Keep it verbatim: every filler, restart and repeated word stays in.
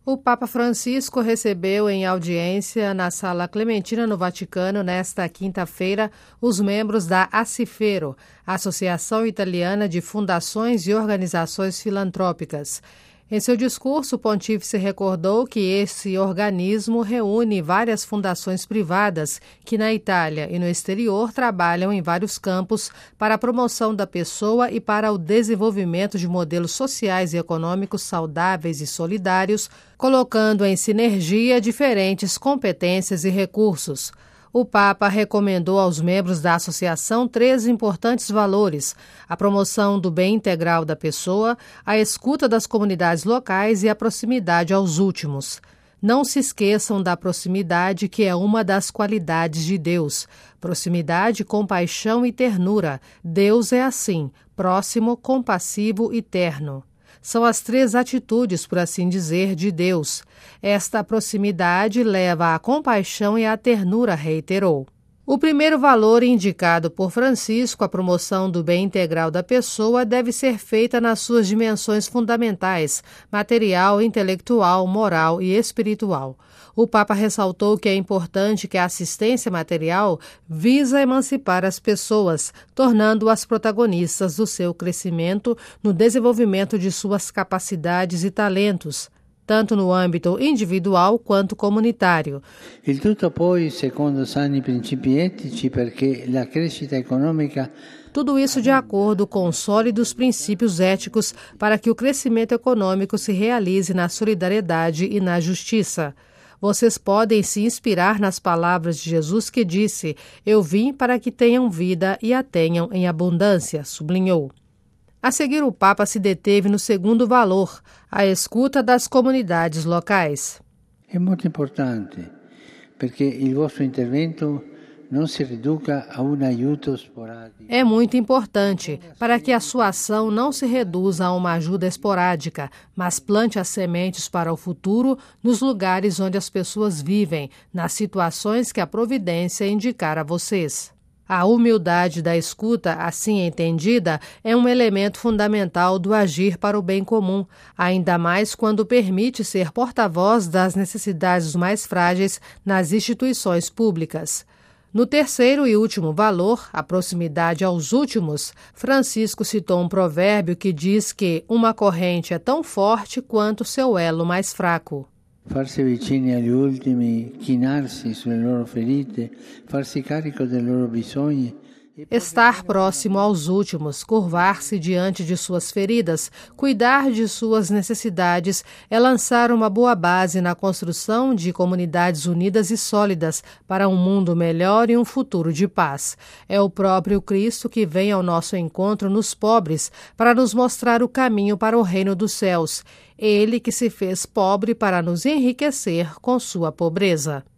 O Papa Francisco recebeu em audiência na Sala Clementina, no Vaticano, nesta quinta-feira, os membros da Acifero, Associação Italiana de Fundações e Organizações Filantrópicas. Em seu discurso, o pontífice recordou que esse organismo reúne várias fundações privadas que na Itália e no exterior trabalham em vários campos para a promoção da pessoa e para o desenvolvimento de modelos sociais e econômicos saudáveis e solidários, colocando em sinergia diferentes competências e recursos. O Papa recomendou aos membros da associação três importantes valores: a promoção do bem integral da pessoa, a escuta das comunidades locais e a proximidade aos últimos. Não se esqueçam da proximidade, que é uma das qualidades de Deus. Proximidade, compaixão e ternura. Deus é assim, próximo, compassivo e terno. São as três atitudes, por assim dizer, de Deus. Esta proximidade leva à compaixão e à ternura, reiterou. O primeiro valor indicado por Francisco, a promoção do bem integral da pessoa, deve ser feita nas suas dimensões fundamentais: material, intelectual, moral e espiritual. O Papa ressaltou que é importante que a assistência material visa emancipar as pessoas, tornando-as protagonistas do seu crescimento no desenvolvimento de suas capacidades e talentos, tanto no âmbito individual quanto comunitário. Il tutto poi secondo sani principi etici, perché la crescita economica. Tudo isso de acordo com sólidos princípios éticos para que o crescimento econômico se realize na solidariedade e na justiça. Vocês podem se inspirar nas palavras de Jesus, que disse: "Eu vim para que tenham vida e a tenham em abundância", sublinhou. A seguir, o Papa se deteve no segundo valor, a escuta das comunidades locais. É muito importante, porque il vostro intervento não se reduca a um aiuto esporádico. É muito importante para que a sua ação não se reduza a uma ajuda esporádica, mas plante as sementes para o futuro nos lugares onde as pessoas vivem, nas situações que a providência indicar a vocês. A humildade da escuta, assim entendida, é um elemento fundamental do agir para o bem comum, ainda mais quando permite ser porta-voz das necessidades dos mais frágeis nas instituições públicas. No terceiro e último valor, a proximidade aos últimos, Francisco citou um provérbio que diz que uma corrente é tão forte quanto seu elo mais fraco. Farsi vicini agli ultimi, chinarsi sulle loro ferite, farsi carico dei loro bisogni. Estar próximo aos últimos, curvar-se diante de suas feridas, cuidar de suas necessidades, é lançar uma boa base na construção de comunidades unidas e sólidas para um mundo melhor e um futuro de paz. É o próprio Cristo que vem ao nosso encontro nos pobres para nos mostrar o caminho para o reino dos céus. Ele que se fez pobre para nos enriquecer com sua pobreza.